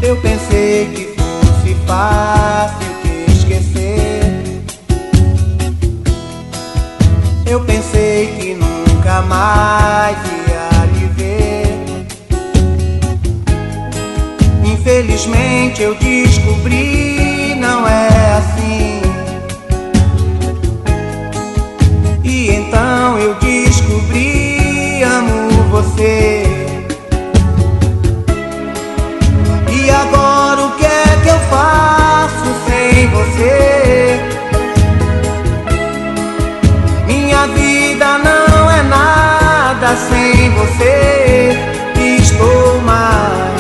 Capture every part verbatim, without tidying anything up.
Eu pensei que fosse fácil te esquecer. Eu pensei que nunca mais ia lhe ver. Infelizmente eu descobri, não é assim. E então eu descobri, amo você. E agora o que é que eu faço sem você? Minha vida não é nada sem você. Estou mal,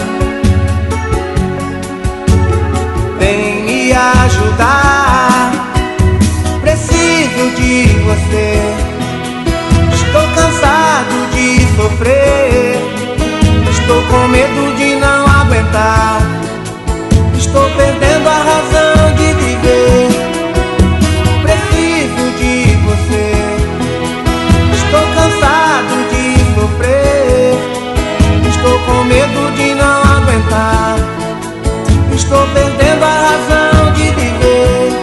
vem me ajudar. Preciso de você. Estou cansado de sofrer. Estou com medo de não aguentar. Estou perdendo a razão de viver. Preciso de você. Estou cansado de sofrer. Estou com medo de não aguentar. Estou perdendo a razão de viver.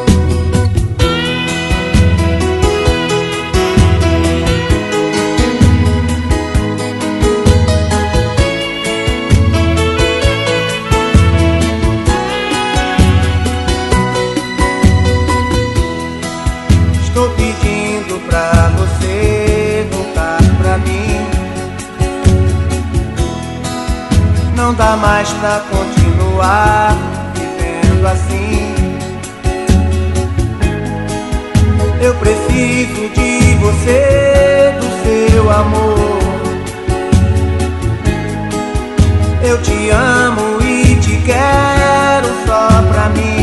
Estou pedindo pra você voltar pra mim. Não dá mais pra continuar vivendo assim. Eu preciso de você, do seu amor. Eu te amo e te quero só pra mim.